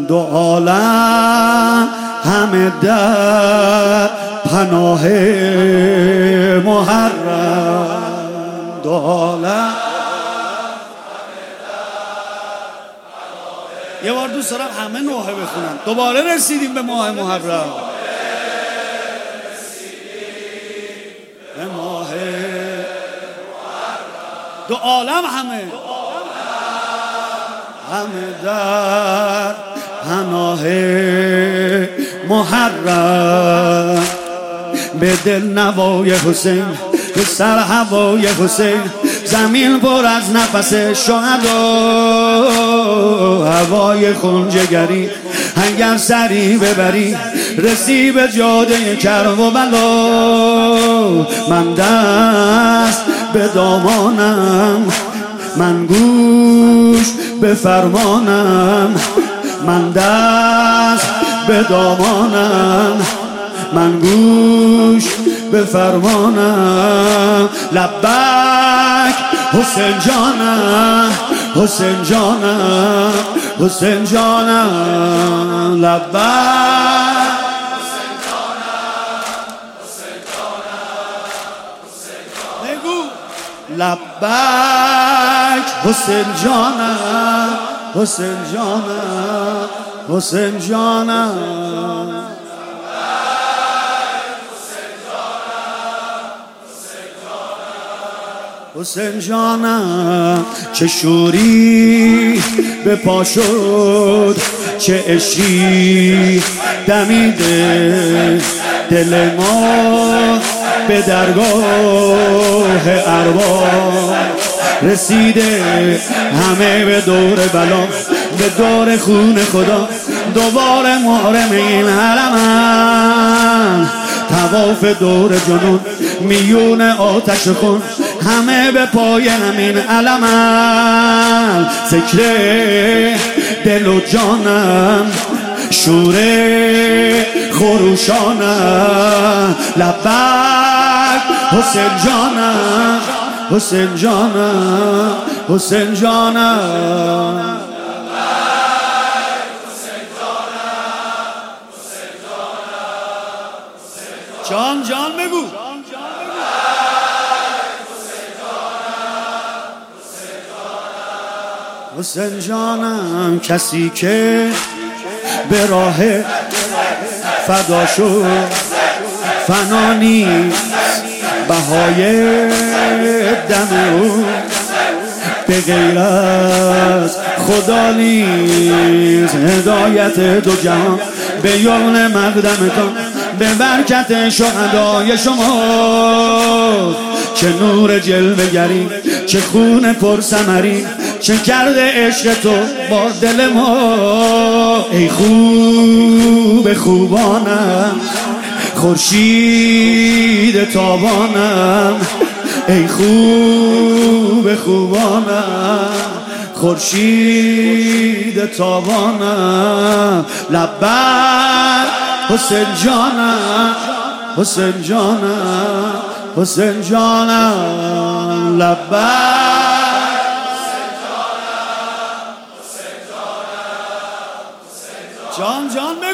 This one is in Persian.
دو عالم همه در پناه محرم، دو عالم. یه بار دوست دارم همه نوحه بخونم. دوباره رسیدیم به ماه محرم، به ماه دو عالم همه در پناه محرم. به دل نوای حسین، به سر هوای حسین، زمین پر از نفس شهدا، هوای خونجگری اگر سری ببری رسی به جاده کرب و بلا. من دست به دامانم، من گوش به فرمانم، من دست به دامانم، من گوش به فرمانم. لبک حسین جانم، حسین جانم، حسین جانم، لبک حسین جانم، حسین جانم، حسین جانم. بگو لبک حسین جانم، حسین جانم، حسین جانم. حسین جانم چه شوری به پا شد، چه عشقی دمیده دل ما به درگاه ارواح رسیده. همه به دور بلا، به دور خون خدا، دوباره محرم این حرمن. طواف دور جنون، میون آتش خون، همه به پای همین علمن. ذکر دل و جانم، شور خروشانم. لبک حسین جانم، حسین جانم، حسین جانم. جان جان بگو. حسین جانم کسی که به راه فدا شد، فنا نیست بهای دم او، به غیر از خدا نیست هدایت دو جهان. به یمن مقدمتان، به برکت شهدای شما، چه نور جلوه گری، چه خون پر ثمری، چه کرده عشق تو با دل ما. ای خوب خوبانم، خورشید تابانم، ای خوب خوبانم، خورشید تابانم. لبک حسین جانم، حسین جانم، حسین جانم، لبک. جان جان